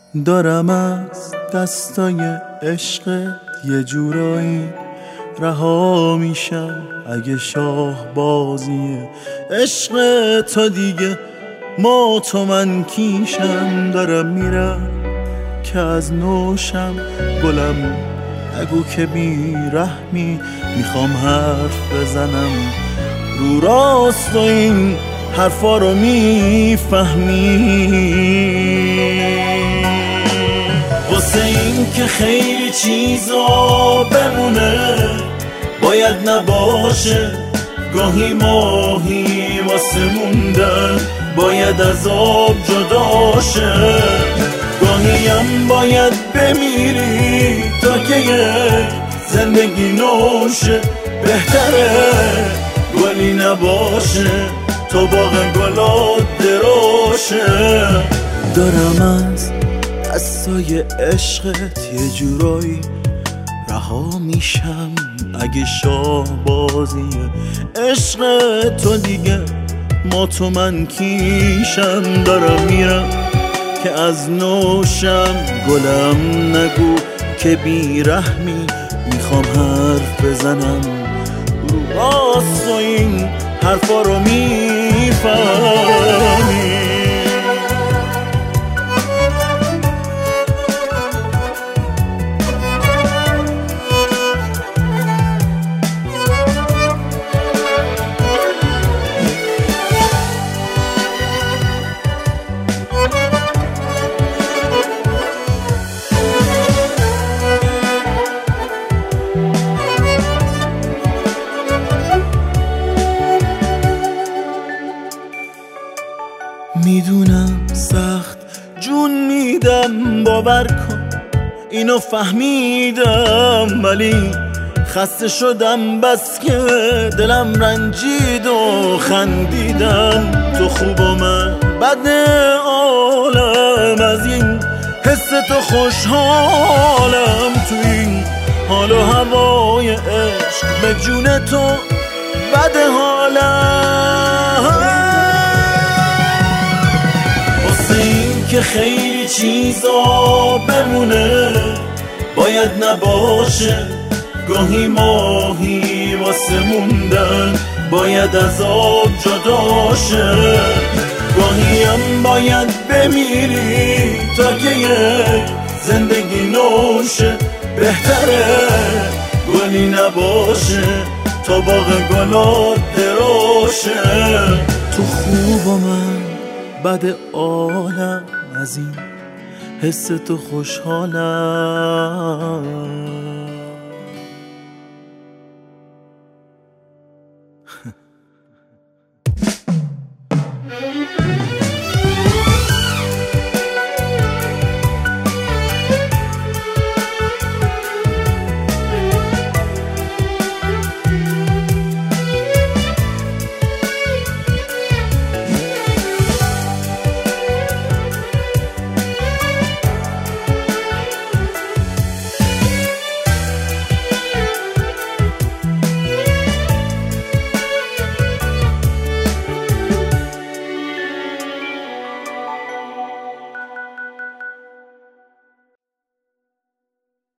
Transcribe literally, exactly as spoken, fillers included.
دارم از دستای عشقت یه جورایی رها میشم اگه شاه بازیه عشق تو دیگه ما تو من کیشم. دارم میرم که از نوشم گلم نگو که بی رحمی میخوام حرف بزنم رو راست و این حرفا رو میفهمی. واسه این که خیلی چیزا بمونه باید نباشه، گاهی ماهی واسه موندن باید از آب جدا شه، گاهی هم باید بمیری تا که یه زندگی نوشه. بهتره گلی نباشه تا باغ گلات دروشه. دارم از دستای عشقت یه جورایی رها میشم اگه شاه بازیه عشق تو دیگه ما تو من کیشم. دارم میرم که از نوشم گلم نگو که بی رحمی میخوام حرف بزنم رو راست و این حرفا رو میفهمی. میدونم سخت جون میدم باور کن اینو فهمیدم، ولی خسته شدم بس که دلم رنجید و خندیدم. تو خوب و من بد عالم از این حس تو خوشحالم، تو این حال و هوای عشق به جون تو بد حالم. که خیلی چیزا بمونه باید نباشه، گاهی ماهی واسه موندن باید از آب جدا شه، گاهی هم باید بمیری تا که یه زندگی نوشه. بهتره گلی نباشه تا باغ گلات دروشه. تو خوب و من بد عالم از این حس تو خوشحالم.